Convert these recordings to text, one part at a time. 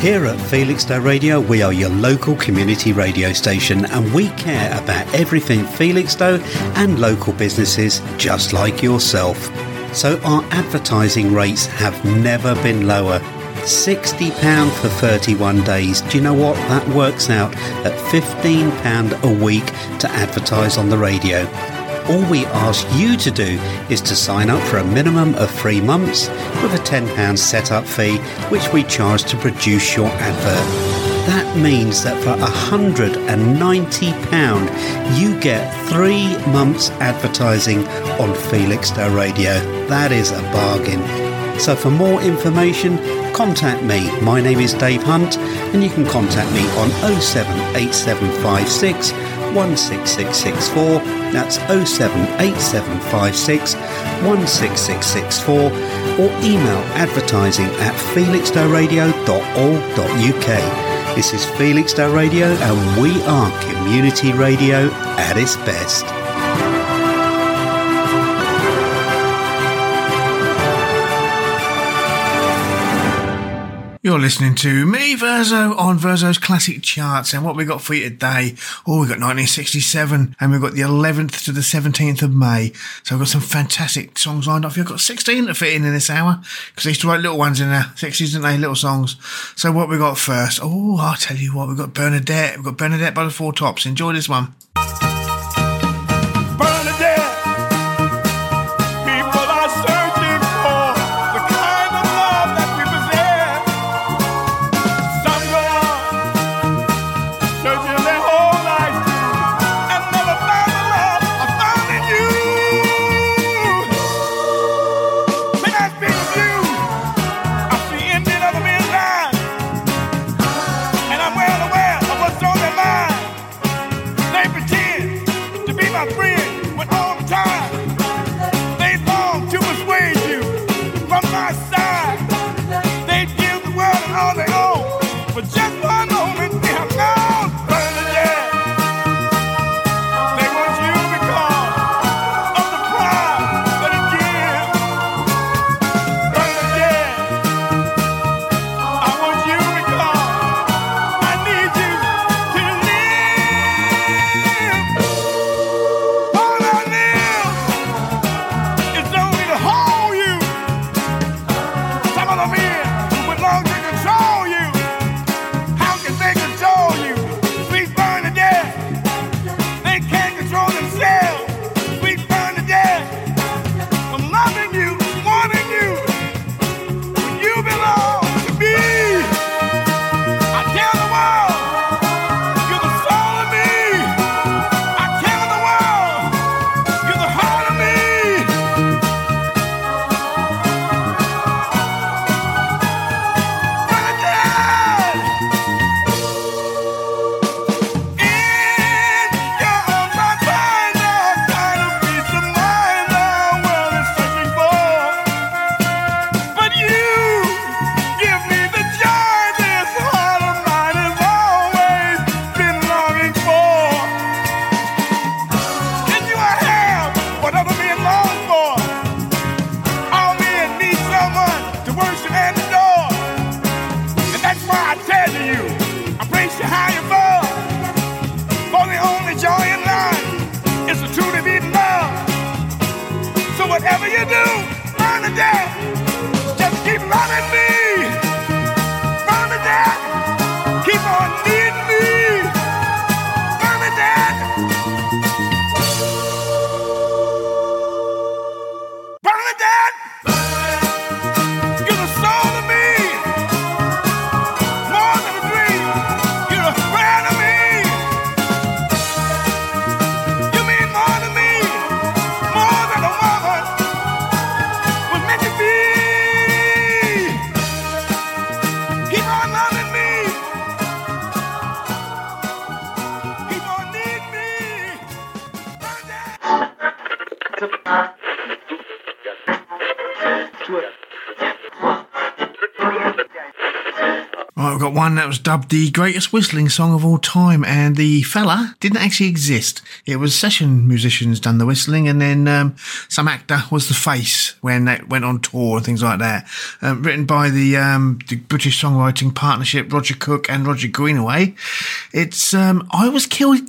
Here at Felixstowe Radio, we are your local community radio station, and we care about everything Felixstowe and local businesses just like yourself. So our advertising rates have never been lower. £60 for 31 days. Do you know what? That works out at £15 a week to advertise on the radio. All we ask you to do is to sign up for a minimum of 3 months with a £10 set-up fee, which we charge to produce your advert. That means that for £190, you get 3 months advertising on Felixstowe Radio. That is a bargain. So for more information, contact me. My name is Dave Hunt, and you can contact me on 078756 16664. That's 078756 16664, or email advertising@felixstoweradio.org.uk. This is Felixstowe Radio, and we are community radio at its best. You're listening to me, Verzo, on Verzo's Classic Charts. And what we got for you today? Oh, we've got 1967, and we've got the 11th to the 17th of May. So we've got some fantastic songs lined up. You've got 16 to fit in this hour, because they used to write little ones in there. 60s, didn't they? Little songs. So what we got first? Oh, I'll tell you what. We've got Bernadette. We've got Bernadette by the Four Tops. Enjoy this one. And I'm well aware of what's on their mind. They pretend Right, we've got one that was dubbed the greatest whistling song of all time, and the fella didn't actually exist. It was session musicians done the whistling, and then some actor was the face when they went on tour and things like that. Written by the British songwriting partnership Roger Cook and Roger Greenaway. It's I Was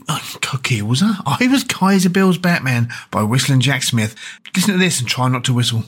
Kaiser Bill's Batman by Whistling Jack Smith. Listen to this and try not to whistle.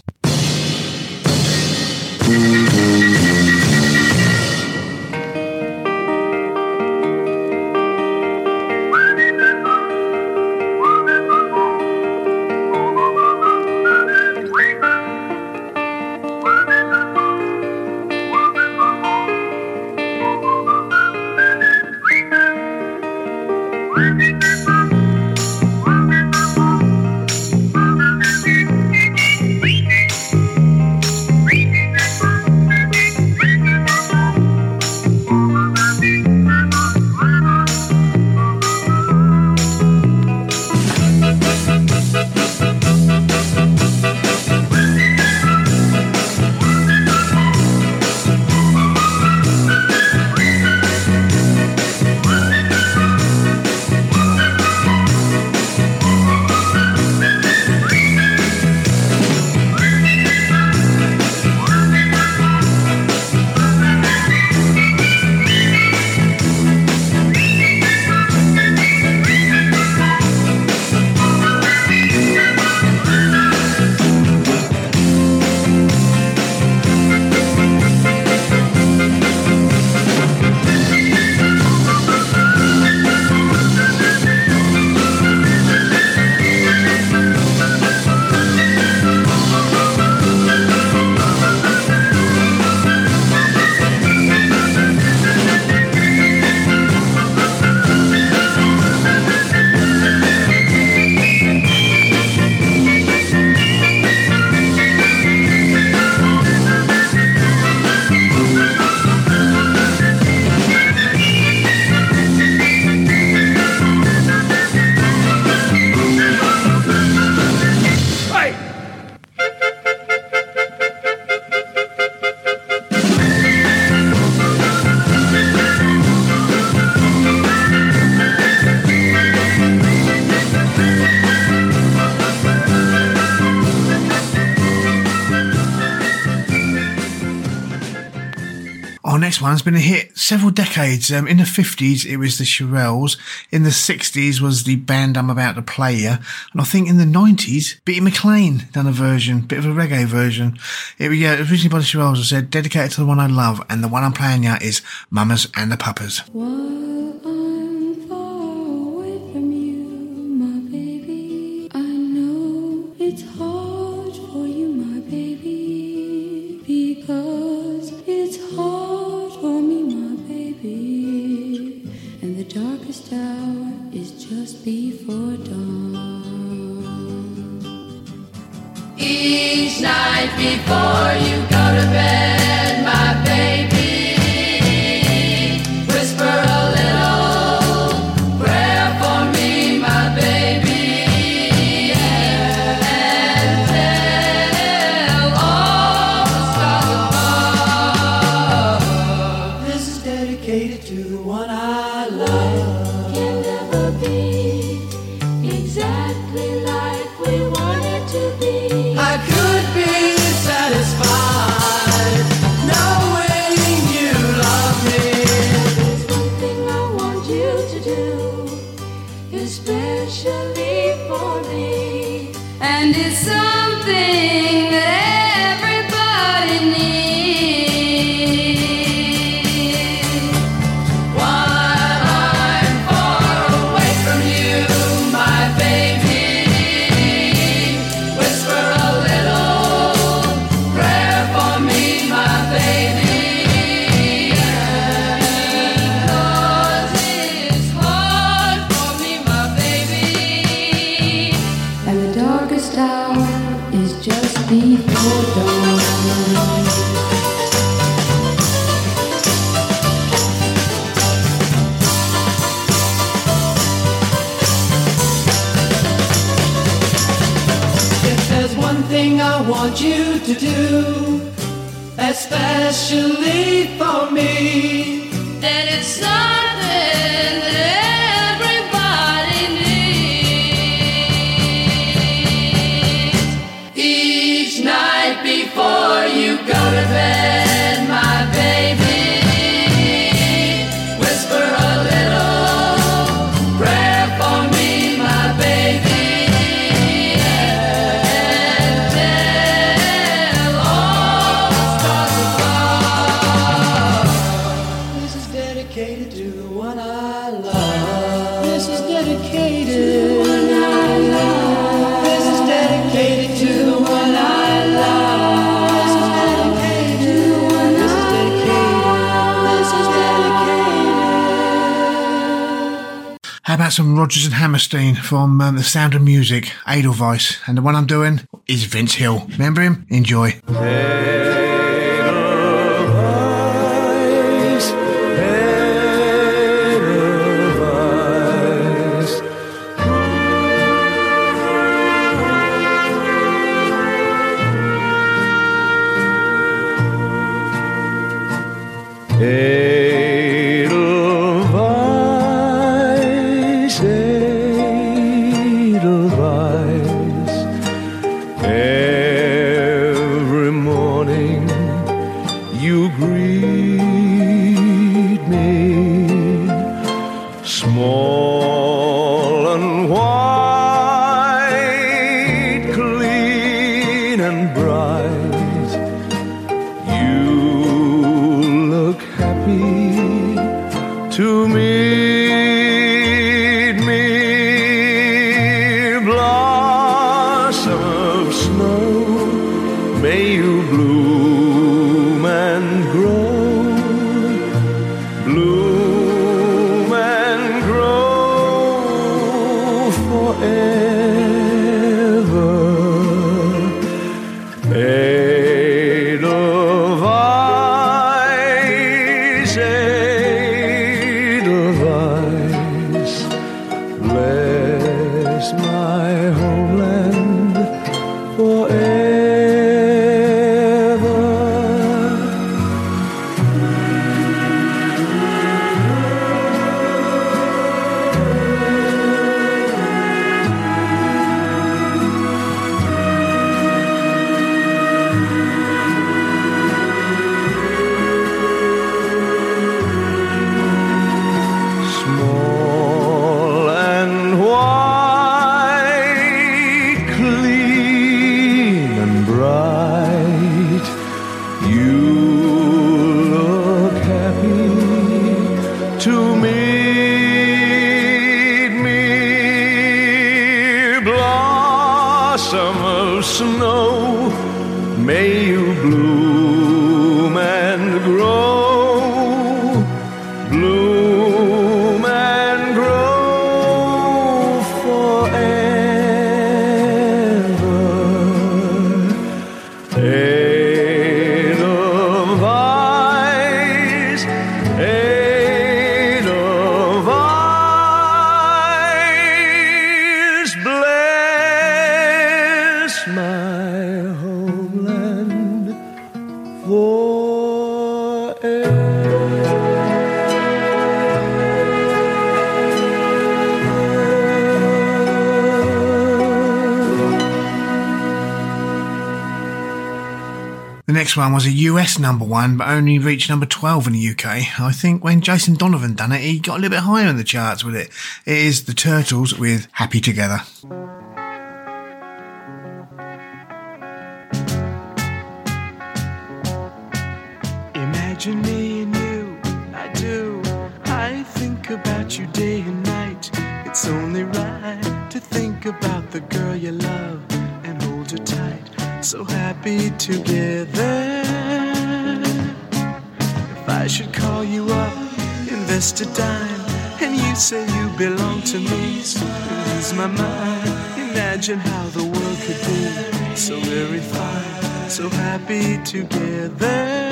Next one's been a hit several decades. In the 50s, it was the Shirelles. In the 60s was the band I'm About to Play Ya. And I think in the 90s, Bitty McLean done a version, bit of a reggae version. It was originally by the Shirelles, I said, dedicated to the one I love. And the one I'm playing ya is Mamas and the Papas. While I'm far away from you, my baby, I know it's hard for you, my baby, because it's hard for me, my baby, and the darkest hour is just before dawn. Each night before you go to bed, my baby, whisper a little prayer for me, my baby, and tell all the stars above. This is dedicated to the one I love. Can never be exactly like we want it to be. I could be satisfied knowing you love me. There's one thing I want you to do, especially for me, and it's something that everybody needs. While I'm far away from you, my baby, whisper a little prayer for me, my baby, because it's hard for me, my baby, and the darkest hour is just before dawn. If there's one thing I want you to do, especially for me. Then it's something that everybody needs. Each night before you go to bed, my baby, whisper a little prayer for me, my baby, and tell all the stars above. This is dedicated to the one I love. This is dedicated to the one I love. This is dedicated to the one I love. This is dedicated to the one I love. This is dedicated. How about some Rodgers and Hammerstein from The Sound of Music, Edelweiss, and the one I'm doing is Vince Hill. Remember him? Enjoy. Edelweiss, Edelweiss. Every morning you greet me, small and white, clean and bright. You look happy to meet me, blossom of snow, may you bloom and grow, bloom and grow forever. Edelweiss, Edelweiss, bless my homeland forever. Small and white, clean and bright, you look happy to meet me, blossom of snow, may you bloom and grow, bloom and grow forever. Edelweiss, Edelweiss, bless my homeland The next one was a US number one, but only reached number 12 in the UK. I think when Jason Donovan done it, he got a little bit higher in the charts with it. It is The Turtles with Happy Together. Imagine me and you, I do. I think about you day and night. It's only right to think about the girl you love and hold her tight. So happy together. If I should call you up, invest a dime, and you say you belong to me, lose my mind. Imagine how the world could be so very fine, so happy together.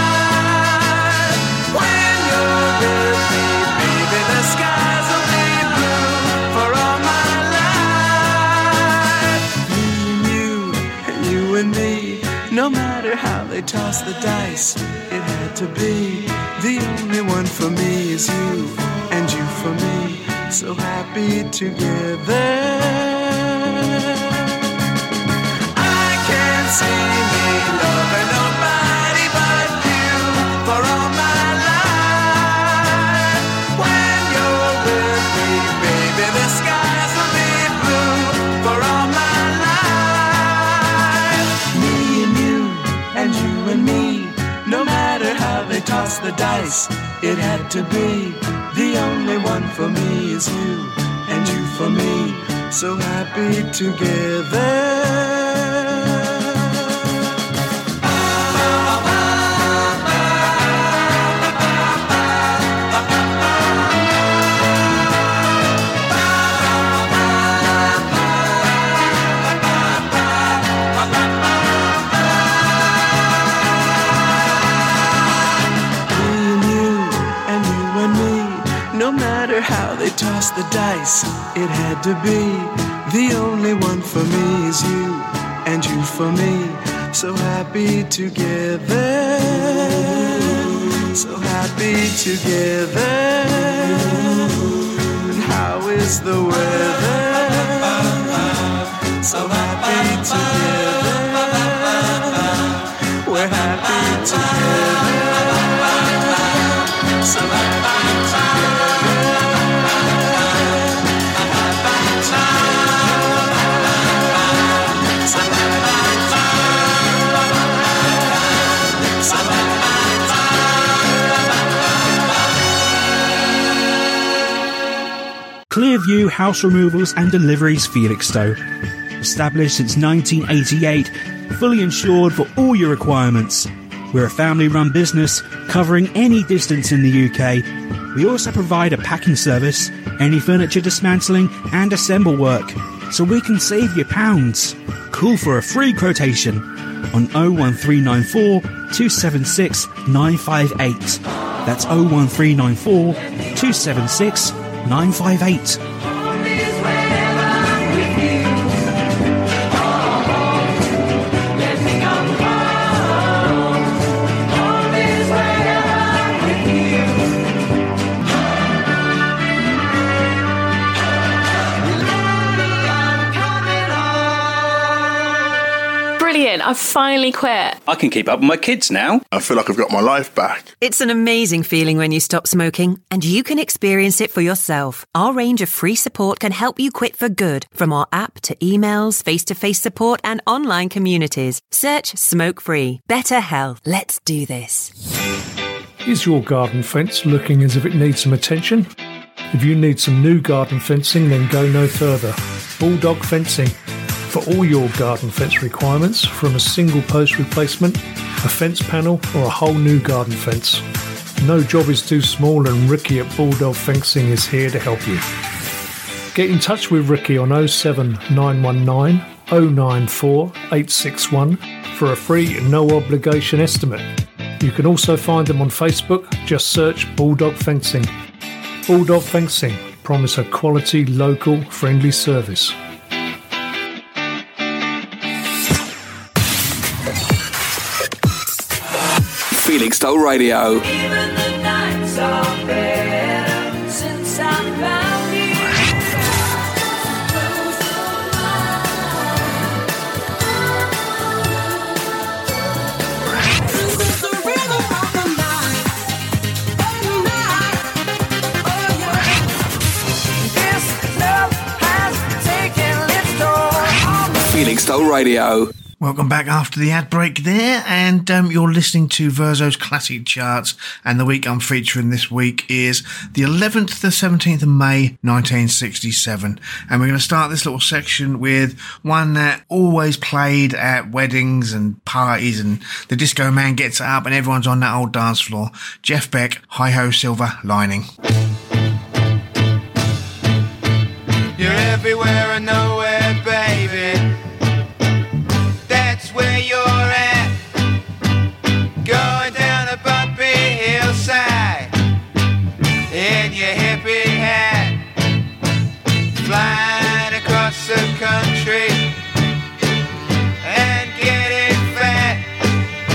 Skies will be blue. matter how they toss the dice, it had to be. The only one for me is you, and you for me, so happy together. I can't see me loving nobody but you for all my life. When you're with me, baby, the skies will be blue for all my life. Me and you, and you and me, no matter how they toss the dice, it had to be. The only one for me is you, and you for me, so happy together. How they toss the dice, it had to be. The only one for me is you, and you for me, so happy together. So happy together. And how is the weather? So happy together. We're happy together. So happy together. Clearview House Removals and Deliveries Felixstowe. Established since 1988, fully insured for all your requirements. We're a family-run business covering any distance in the UK. We also provide a packing service, any furniture dismantling and assemble work, so we can save you pounds. Call for a free quotation on 01394 276 958. That's 01394 276 958. I've finally quit. I can keep up with my kids now. I feel like I've got my life back. It's an amazing feeling when you stop smoking, and you can experience it for yourself. Our range of free support can help you quit for good, from our app to emails, face-to-face support and online communities. Search Smoke Free. Better health. Let's do this. Is your garden fence looking as if it needs some attention? If you need some new garden fencing, then go no further. Bulldog Fencing. For all your garden fence requirements, from a single post replacement, a fence panel or a whole new garden fence. No job is too small, and Ricky at Bulldog Fencing is here to help you. Get in touch with Ricky on 07919 094 861 for a free no obligation estimate. You can also find them on Facebook. Just search Bulldog Fencing. Bulldog Fencing promise a quality, local, friendly service. Felixstowe Radio. Even the nights are better since I found you. This is the rhythm of the night. Oh yeah. This love has taken its toll on me. Felixstowe Radio. Welcome back after the ad break there, and you're listening to Verzo's Classic Charts, and the week I'm featuring this week is the 11th to the 17th of May 1967, and we're going to start this little section with one that always played at weddings and parties, and the disco man gets up and everyone's on that old dance floor. Jeff Beck, Hi-Ho Silver Lining. You're everywhere and nowhere, baby. Where you're at, going down a bumpy hillside in your hippie hat, flying across the country and getting fat.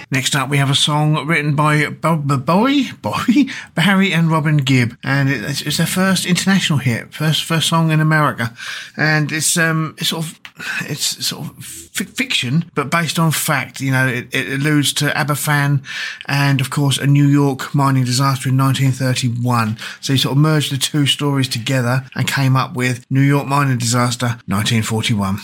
Next up, we have a song written by Barry and Robin Gibb, and it's their first international hit, first song in America, and it's sort of fiction, but based on fact. You know, it alludes to Aberfan and, of course, a New York mining disaster in 1931. So he sort of merged the two stories together and came up with New York mining disaster 1941.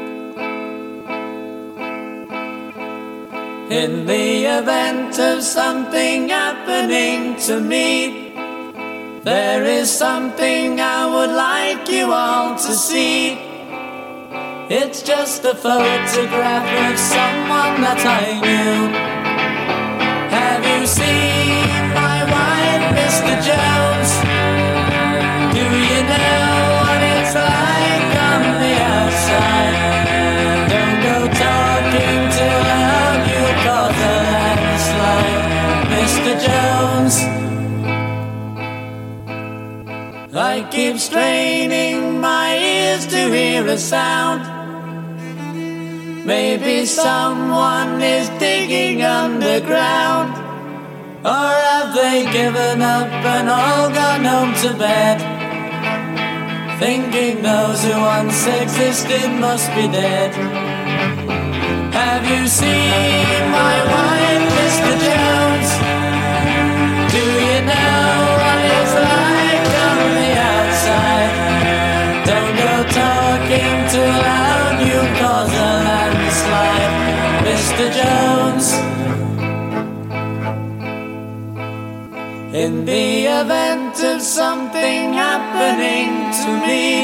In the event of something happening to me, there is something I would like you all to see. It's just a photograph of someone that I knew. Have you seen my wife, Mr. Jones? Do you know what it's like on the outside? Don't go talking too loud, you'll cause a landslide, Mr. Jones. I keep straining my ears to hear a sound. Maybe someone is digging underground. Or have they given up and all gone home to bed, thinking those who once existed must be dead? Have you seen my wife, Mr. Jones? Do you know what it's like on the outside? Don't go talking too loud, you cause a landslide, Mr. Jones. In the event of something happening to me,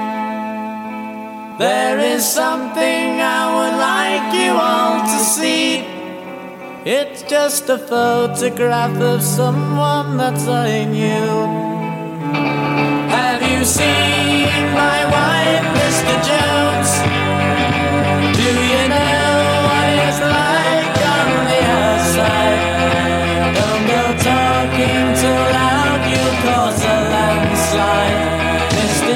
there is something I would like you all to see. It's just a photograph of someone that I knew. Have you seen my wife, Mr. Jones? Do you know what it's like on the outside? Don't go talking too loud, you'll cause a landslide, Mr.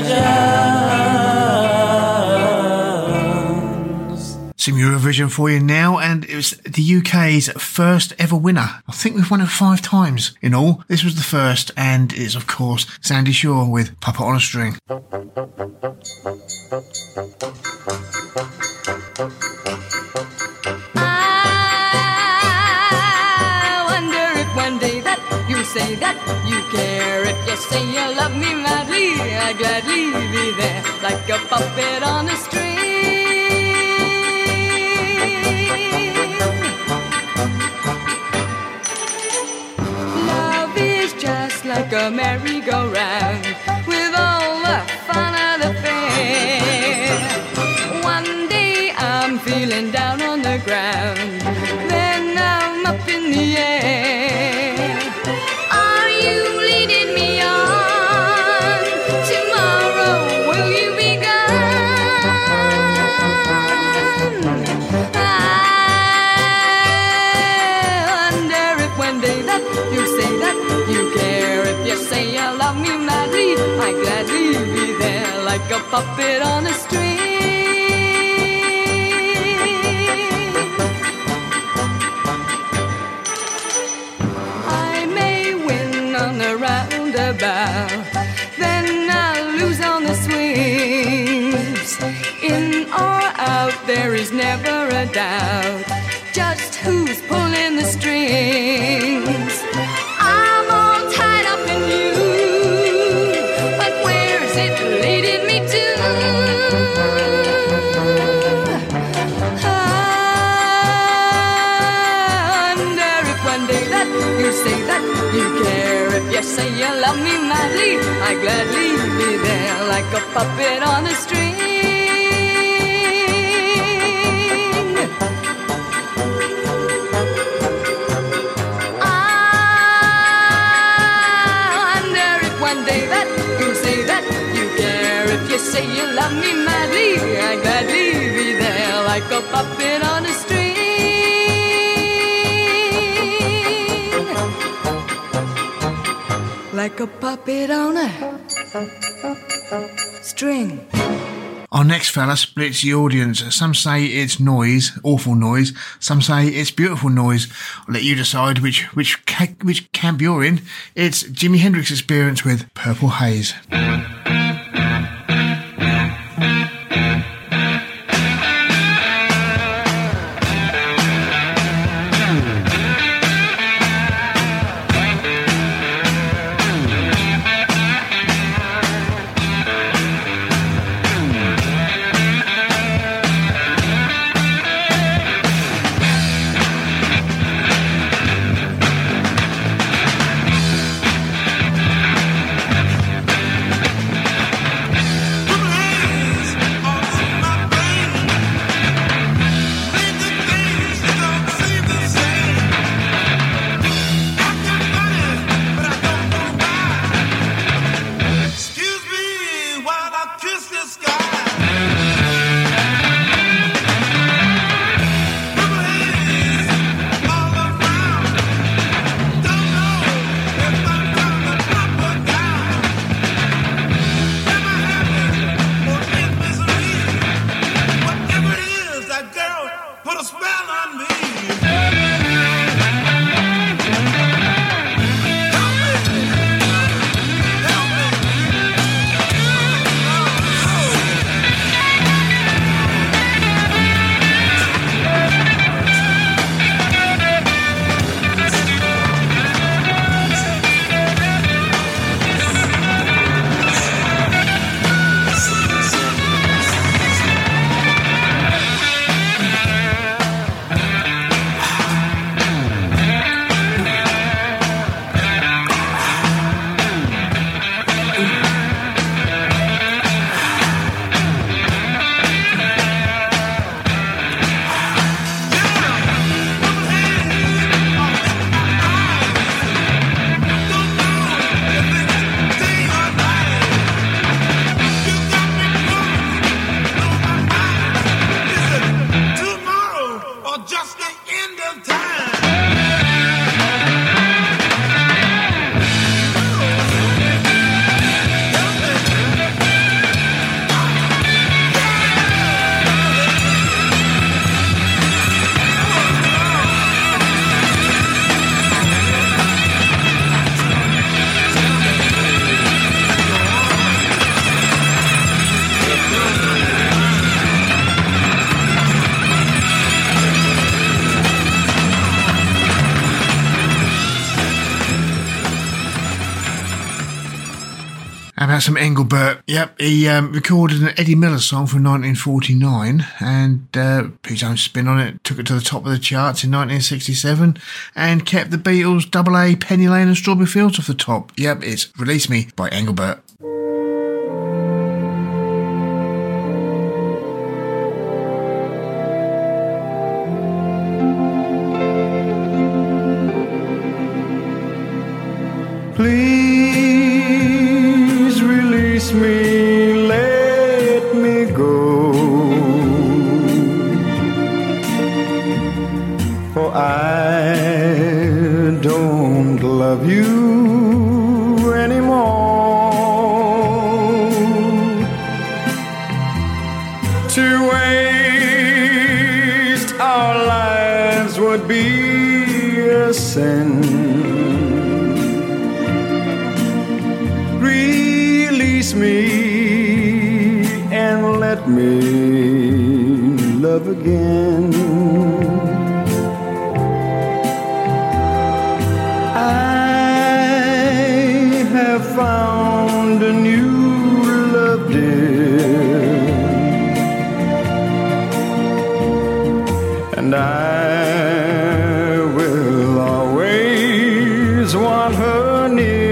Jones. Some Eurovision for you now, and it was the UK's first ever winner. I think we've won it 5 times in all. This was the first, and it's, of course, Sandy Shaw with Puppet on a String. Say that you care. If you say you love me madly, I'd gladly be there like a puppet on a string. Love is just like a merry-go-round with all the fun of the fair. One day I'm feeling down on the ground, then I'm up in the air. Say you love me madly, I'd gladly be there like a puppet on a string. I may win on the roundabout, then I'll lose on the swings. In or out, there is never a doubt just who's pulling the strings. I'm all tied up in you, but where's it leading me to? I wonder if one day that you say that you care. If you say you love me madly, I'd gladly be there like a puppet on a string. Say you love me madly, I'd gladly be there like a puppet on a string. Like a puppet on a string. Our next fella splits the audience. Some say it's noise, awful noise. Some say it's beautiful noise. I'll let you decide which camp you're in. It's Jimi Hendrix Experience with Purple Haze. Some Engelbert. Yep, he recorded an Eddie Miller song from 1949 and put his own spin on it, took it to the top of the charts in 1967 and kept the Beatles' Double A, Penny Lane and Strawberry Fields off the top. Yep, it's Release Me by Engelbert. Please release me, let me go, for I don't love you anymore. To waste our lives would be a sin. Release me and let me love again. I have found a new love, dear, and I will always want her near.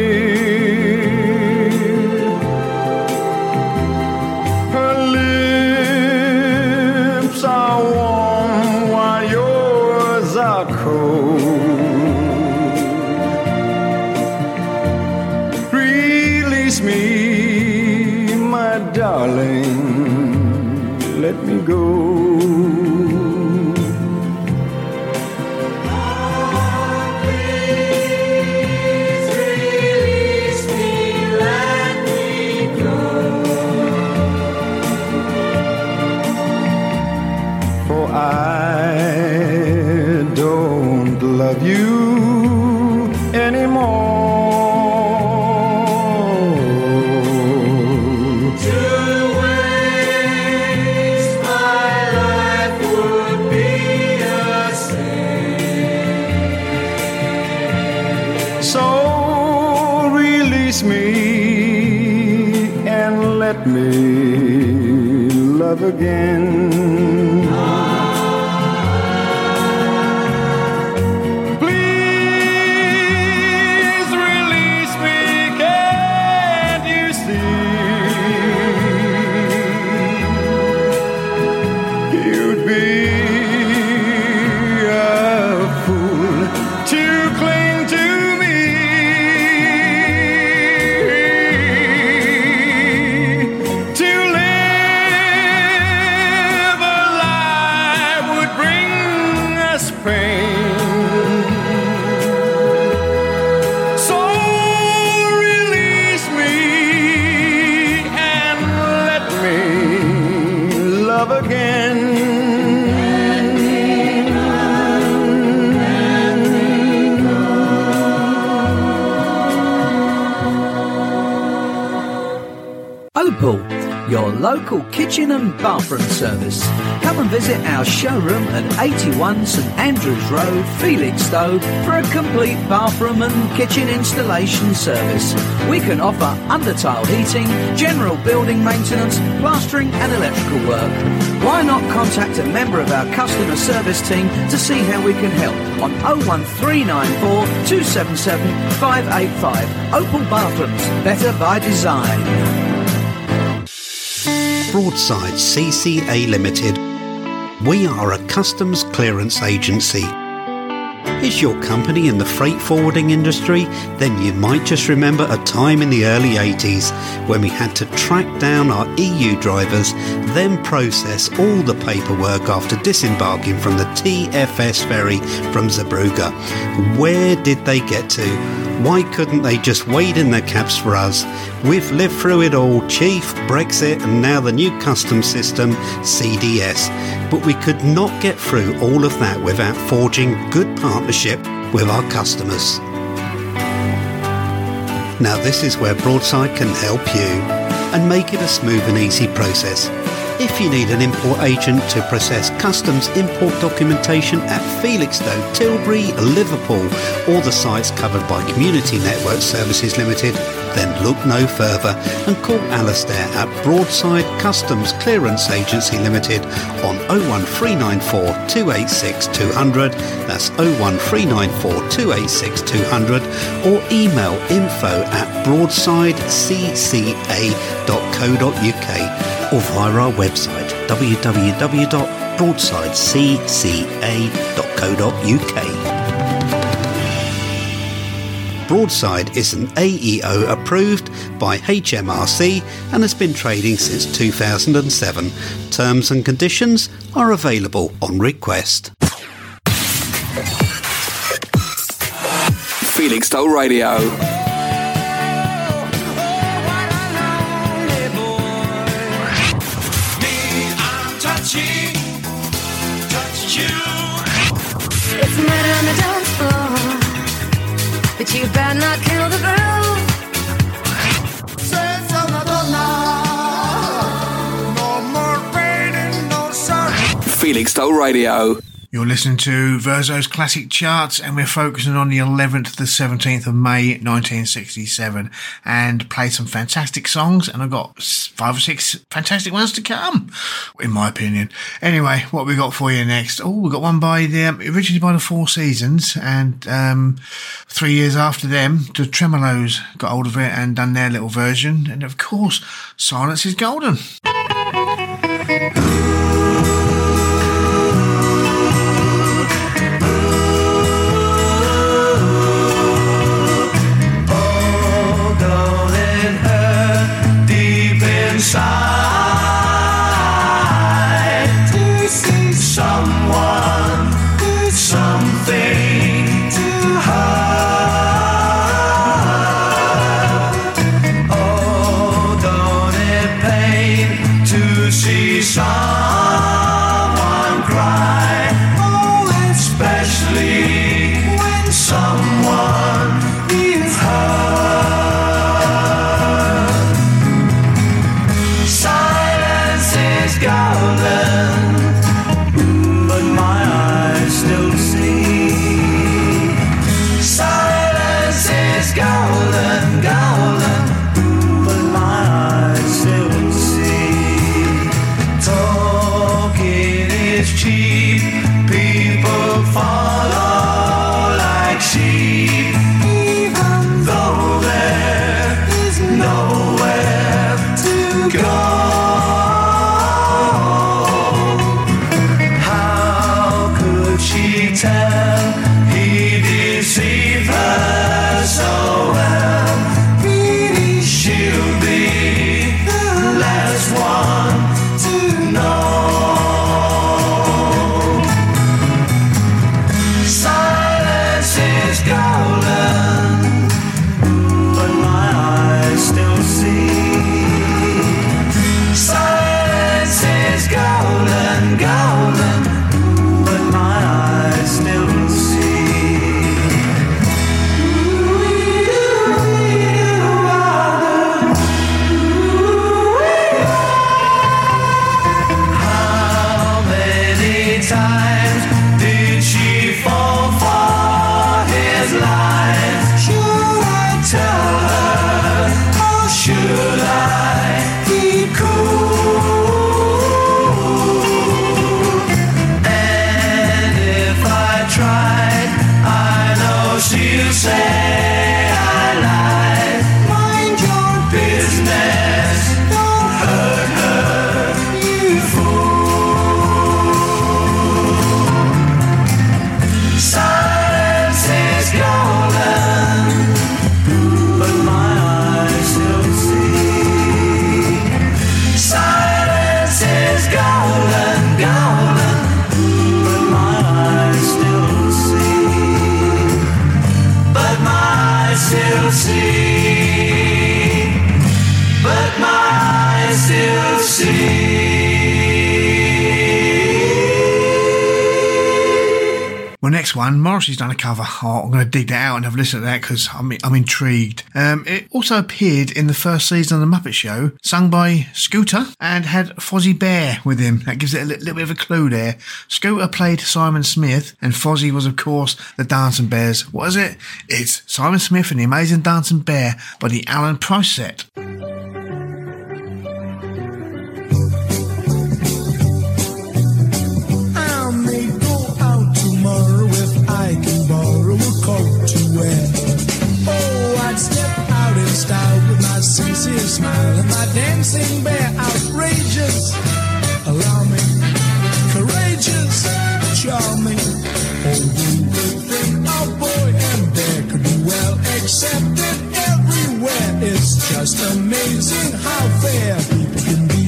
Release me, my darling, let me go. love again. Please release me, can't you see? You'd be a fool to cling to me. To live a life would bring us pain. So release me and let me love again. Opal, your local kitchen and bathroom service. Come and visit our showroom at 81 St Andrews Road, Felixstowe, for a complete bathroom and kitchen installation service. We can offer under-tile heating, general building maintenance, plastering and electrical work. Why not contact a member of our customer service team to see how we can help on 01394 277 585. Opal Bathrooms, better by design. Broadside CCA Limited. We are a customs clearance agency. Is your company in the freight forwarding industry? Then you might just remember a time in the early 80s when we had to track down our EU drivers, then process all the paperwork after disembarking from the TFS ferry from Zeebrugge. Where did they get to? Why couldn't they just wade in their cabs for us? We've lived through it all, Chief, Brexit, and now the new customs system, CDS. But we could not get through all of that without forging good partnership with our customers. Now this is where Broadside can help you and make it a smooth and easy process. If you need an import agent to process customs import documentation at Felixstowe, Tilbury, Liverpool, or the sites covered by Community Network Services Limited, then look no further and call Alistair at Broadside Customs Clearance Agency Limited on 01394 286 200, that's 01394 286 200, or email info@broadsidecca.co.uk. or via our website www.broadsidecca.co.uk. Broadside is an AEO approved by HMRC and has been trading since 2007. Terms and conditions are available on request. Felixstowe Radio. It's murder on the dance floor, but you better not kill the groove. Senza Madonna, no more pain and no sorrow. Felixstowe Radio. You're listening to Verzo's Classic Charts, and we're focusing on the 11th to the 17th of May 1967, and played some fantastic songs, and I've got 5 or 6 fantastic ones to come, in my opinion. Anyway, what we got for you next? Oh, we got one by the originally by the Four Seasons, and 3 years after them, the Tremolos got hold of it and done their little version, and of course, Silence is Golden. Inside to see someone, something to hurt. Oh, don't it pain to see someone cry? Oh, especially when someone is hurt. Golden, but my eyes still see. Silence is golden, golden, but my eyes still see. Well, next one, Morrissey's done a cover. Oh, I'm going to dig that out and have a listen to that because I'm intrigued. It also appeared in the first season of The Muppet Show, sung by Scooter, and had Fozzie Bear with him. That gives it a little bit of a clue there. Scooter played Simon Smith, and Fozzie was, of course, the Dancing Bears. What is it? It's Simon Smith and the Amazing Dancing Bear by the Alan Price Set. Style with my sincere smile and my dancing bear, outrageous, alarming, courageous, charming. Oh, who would think a boy and bear could be well accepted everywhere? It's just amazing how fair people can be.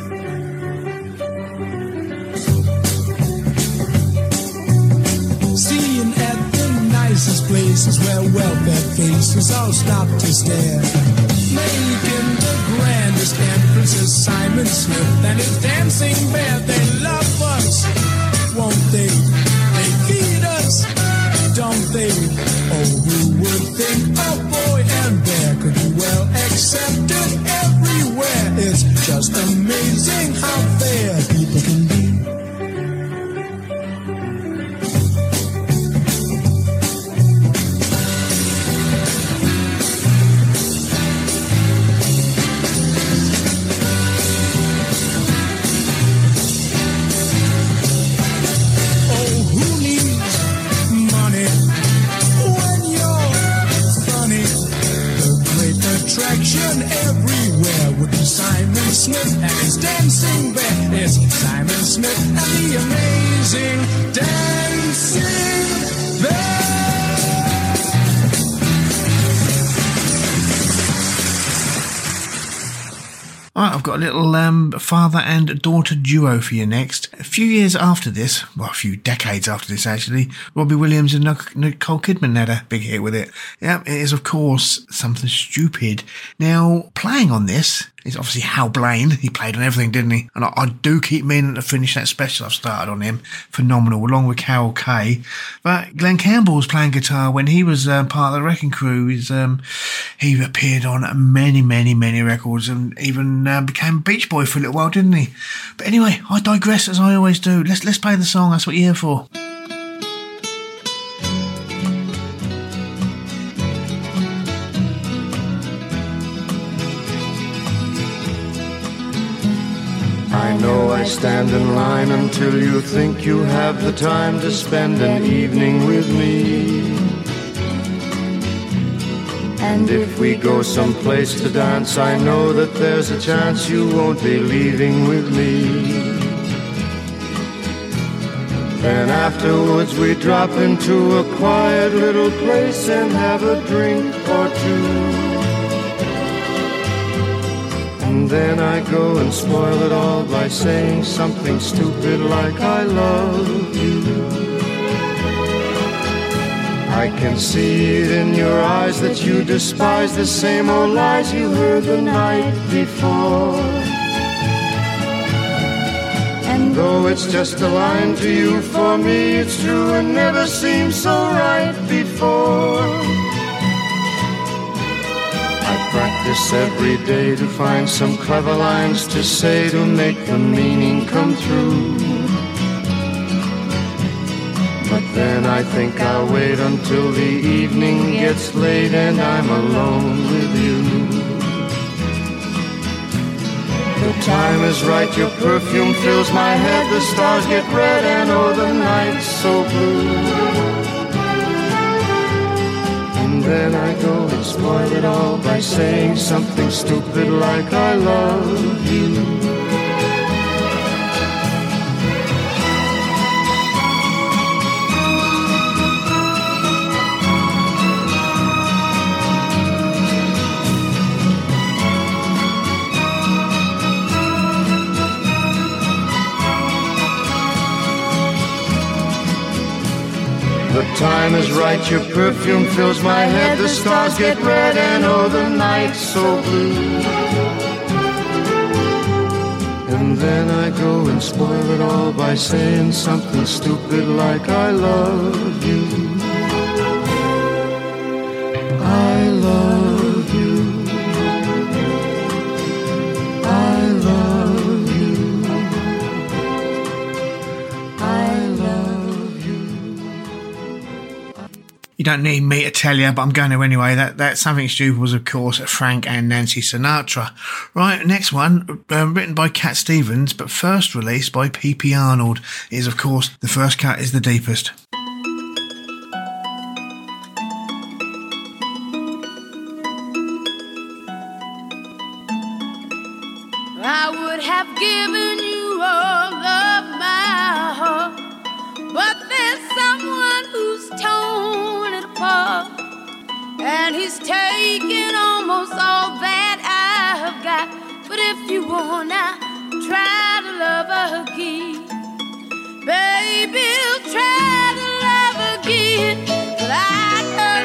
Seeing at the nicest places where well-fed faces all stop to stare, making the grandest entrances, Simon Smith and his dancing bear. They love us, won't they? They feed us, don't they? Oh, who would think a boy and bear could be well accepted everywhere? It's just amazing how fair people can be. Everywhere would be Simon Smith and his dancing bear. It's Simon Smith and the Amazing Dancing Bear. Alright, I've got a little father and daughter duo for you next. A few years after this, well, a few decades after this actually, Robbie Williams and Nicole Kidman had a big hit with it. Yeah, it is of course Something Stupid. Now, playing on this is obviously Hal Blaine. He played on everything, didn't he? And I do keep meaning to finish that special I've started on him. Phenomenal, along with Carol Kay. But Glenn Campbell was playing guitar when he was part of the Wrecking Crew. He appeared on many, many, many records and even became Beach Boy for a little while, didn't he? But anyway, I digress as I always do. Let's play the song. That's what you're here for. I know I stand in line until you think you have the time to spend an evening with me. And if we go someplace to dance, I know that there's a chance you won't be leaving with me. Then afterwards we drop into a quiet little place and have a drink or two. And then I go and spoil it all by saying something stupid like I love you. I can see it in your eyes that you despise the same old lies you heard the night before. And though it's just a line to you, for me it's true and never seemed so right before. I practice every day to find some clever lines to say to make the meaning come through. But then I think I'll wait until the evening gets late and I'm alone with you. The time is right, your perfume fills my head, the stars get red and oh the night's so blue. And then I go and spoil it all by saying something stupid like I love you. The time is right, your perfume fills my head, the stars get red and oh the night's so blue. and spoil it all by saying something stupid like I love you. I love you. I love you. I love you. You don't need me to tell you, but I'm going to anyway. That Something Stupid was, of course, Frank and Nancy Sinatra. Right, next one, written by Cat Stevens, but first released by P.P. Arnold, is, of course, The First Cut is the Deepest. I would have given you all of my heart, but there's someone who's torn it apart, and he's taken almost all that I've got. But if you wanna try to love again, baby, try to love again. But I know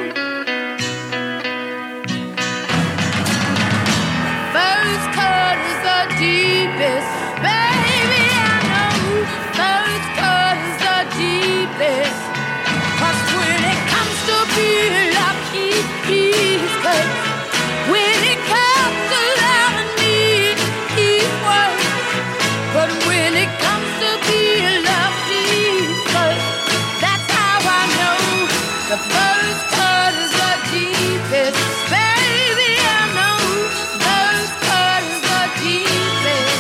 first cut is the deepest, baby. I know first cut is the deepest. 'Cause when it comes to being love, he's cut. When it comes to loving me, he's worth. But when it comes to being love, he's cut. That's how I know the first cut is the deepest, baby. I know first cut is the deepest.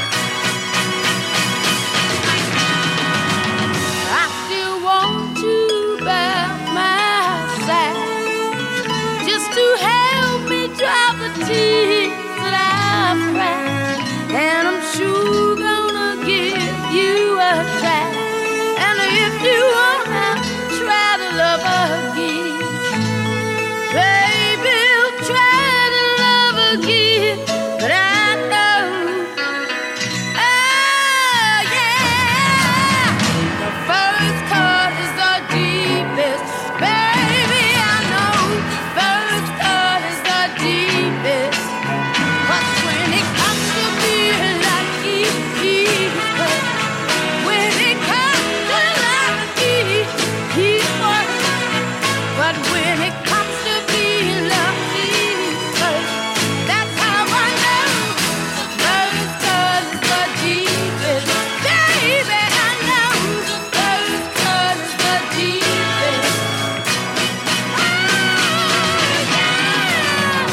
I still want you by my side, just to help me drop the tears that I've cried. And I'm sure gonna give you a try. And if you wanna try to love again, baby, try to love again. But I know, oh yeah, the first cut is the deepest, baby. I know first cut is the deepest. But when it comes to being like he's cut, when it comes to love, he's worth. But when it comes to being love, he's cut. That's how I know first cut is the deepest, baby. I know first cut is the deepest. Oh yeah.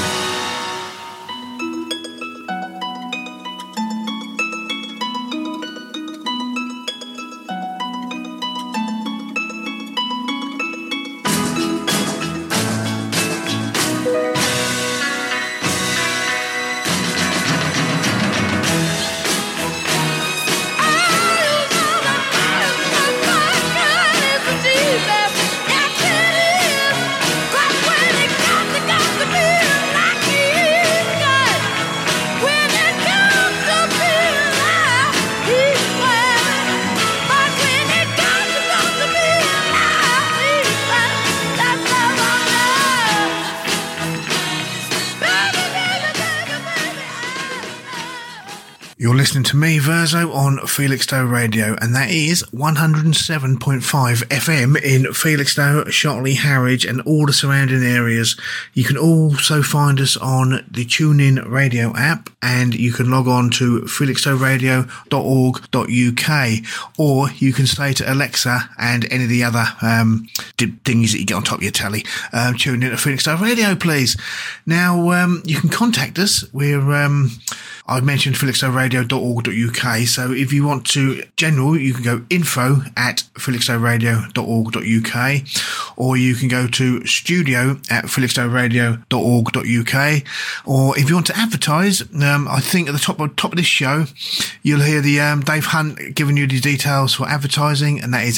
You're listening to me, Verzo, on Felixstowe Radio, and that is 107.5 FM in Felixstowe, Shotley, Harwich, and all the surrounding areas. You can also find us on the TuneIn Radio app, and you can log on to felixstoweradio.org.uk, or you can say to Alexa and any of the other things that you get on top of your telly, tune in to Felixstowe Radio, please. Now, you can contact us. I mentioned felixstoweradio.org.uk, so if you want to general, you can go info@felixstoweradio.org.uk, or you can go to studio@felixstoweradio.org.uk, or if you want to advertise, I think at the top of this show, you'll hear the Dave Hunt giving you the details for advertising, and that is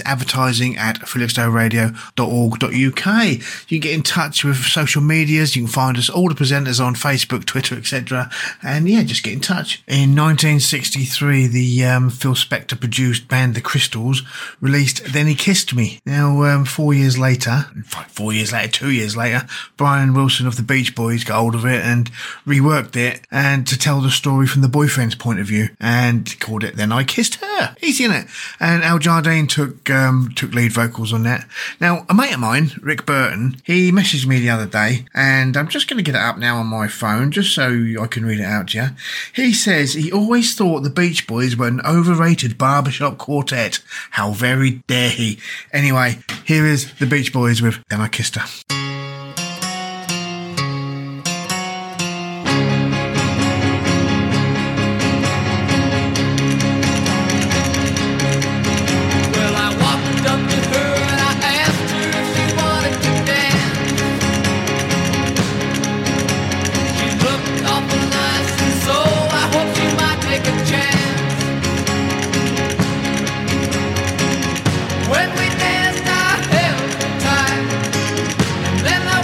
advertising@felixstoweradio.org.uk. You can get in touch with social medias. You can find us, all the presenters, on Facebook, Twitter, etc. And yeah, just get in touch. In 1963, the Phil Spector produced band The Crystals released Then He Kissed Me. Now, 4 years later, 2 years later, Brian Wilson of the Beach Boys got hold of it and reworked it and to tell the story from the boyfriend's point of view and called it Then I Kissed Her. Easy, innit? And Al Jardine took lead vocals on that. Now, a mate of mine, Rick Burton, he messaged me the other day, and I'm just going to get it up now on my phone just so I can read it out to you. He says he always thought the Beach Boys were an overrated barbershop quartet. How very dare he? Anyway, here is the Beach Boys with Then I Kissed Her. When we danced, I held her tight.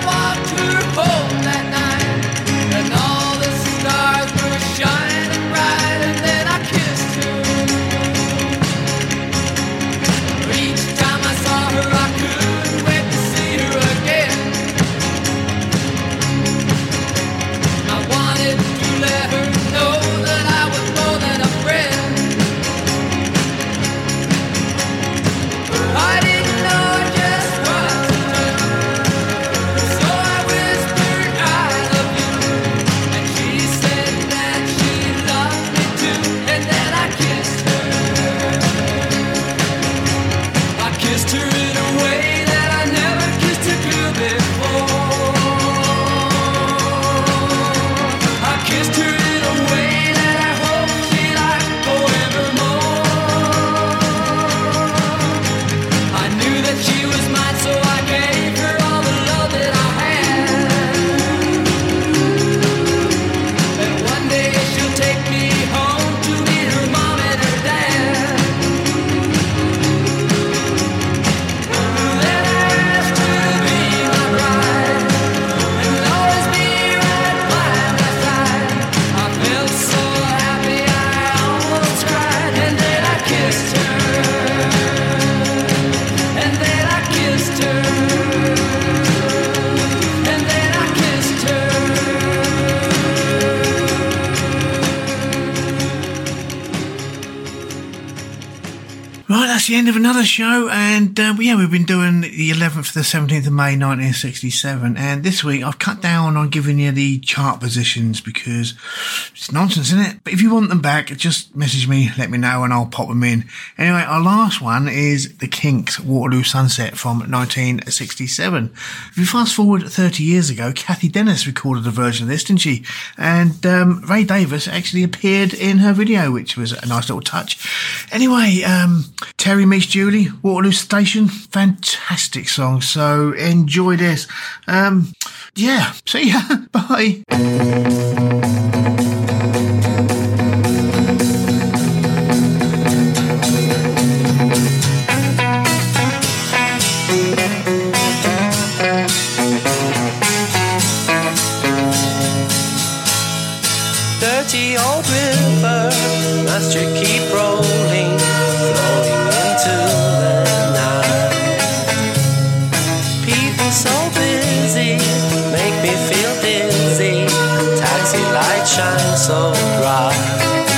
Right, that's the end of another show, and we've been doing the 11th to the 17th of May 1967, and this week I've cut down on giving you the chart positions because it's nonsense, isn't it? But if you want them back, just message me, let me know, and I'll pop them in. Anyway, our last one is The Kinks' Waterloo Sunset from 1967. If you fast forward 30 years ago, Kathy Dennis recorded a version of this, didn't she? And Ray Davies actually appeared in her video, which was a nice little touch. Anyway, Terry Meets Julie, Waterloo Station, fantastic song, so enjoy this. See ya, bye. Dirty old river, must you keep rolling, flowing into the night? People so busy, make me feel dizzy, taxi lights shine so bright.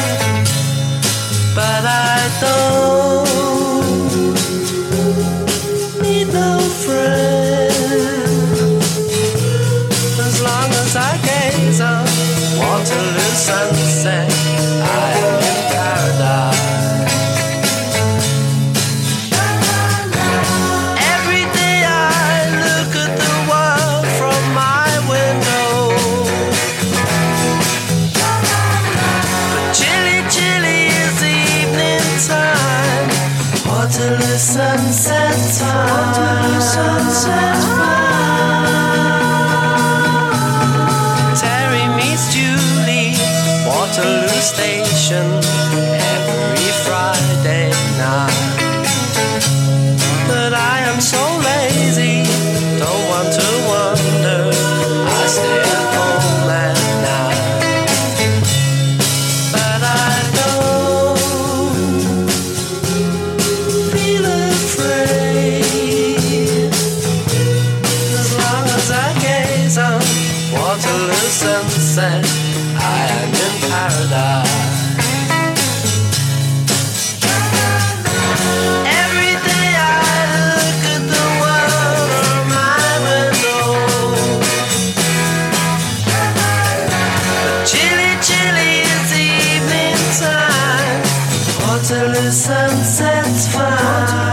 But I don't need no friend, as long as I gaze on Waterloo sunset, I am in paradise. Every day I look at the world from my window, but chilly is the evening time. Waterloo sunset time. Waterloo sunset time. Waterloo Station every Friday night. But I am so lazy, don't want to wander, I stay at home at night. But I Waterloo sunset's fine.